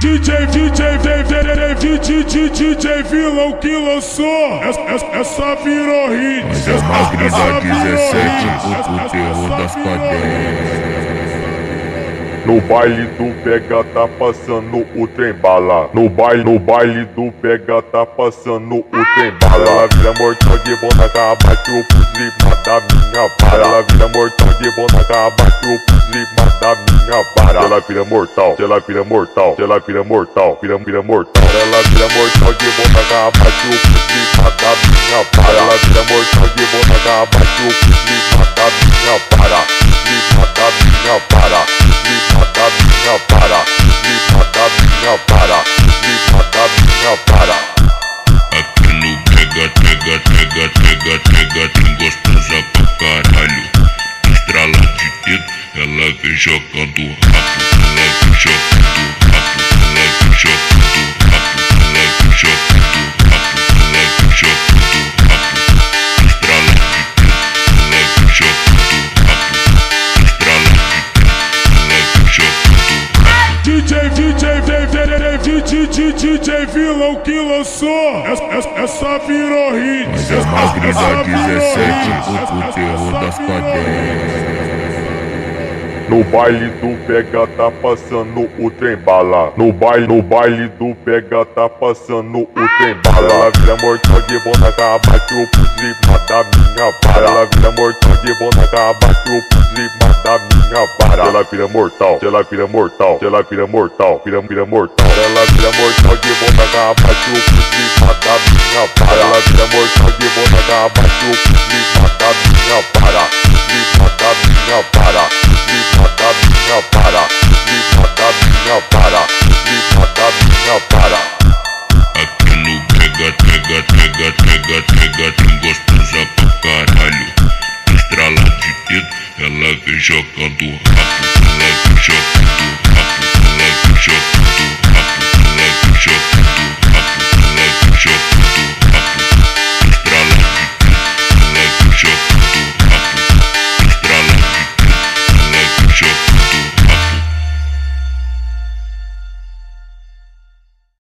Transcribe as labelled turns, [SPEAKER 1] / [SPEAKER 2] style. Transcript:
[SPEAKER 1] DJ Vilão que lançou, essa virou hit.
[SPEAKER 2] Mas é Magrida 17, o terror das cadeias.
[SPEAKER 3] No baile do Pega tá passando o trem bala. No baile do Pega tá passando o trem bala. Ela vira mortal de boneca, abate o fuzil, mata minha vara. Ela vira mortal de boneca, abate o fuzil, mata minha vara. Ela vira mortal, ela vira mortal, ela vira mortal, vira mortal. Ela vira mortal de boneca, abate o fuzil, mata minha vara. Ela vira mortal de boneca, abate o fuzil, mata minha vara. Mata minha vara. Mata minha vara, mata minha vara, mata minha vara.
[SPEAKER 2] Aqui no pega, tem gostosa pra caralho. Estrala de dedo, ela vem jogando rabo. Ela vem jogando rabo, ela vem jogando rabo, ela vem jogando rabo, ela vem jogando rabo. Estrala de dedo, ela vem jogando rabo. Estrala de dedo, ela vem jogando rabo.
[SPEAKER 1] DJ Vilão que lançou, essa virou hit.
[SPEAKER 2] Mas é Magrida 17, o terror das cadeias.
[SPEAKER 3] No baile do Pega tá passando o trem bala. No baile do Pega tá passando o trem bala. Ela vira mortal de boneca, abate o fuzil, mata minha vara. Ela vira mortal de boneca, abate o fuzil, mata minha vara. Ela vira mortal, ela vira mortal, ela vira mortal, vira mortal. Ela vira mortal de boneca, abate o fuzil, mata minha vara. Ela vira mortal de boneca, abate o fuzil, mata minha vara. Mata minha vara. Mata minha vara, mata minha vara, mata minha vara.
[SPEAKER 2] Aqui no pega, tem gostosa pra caralho. Estrala de dedo, ela vem jogando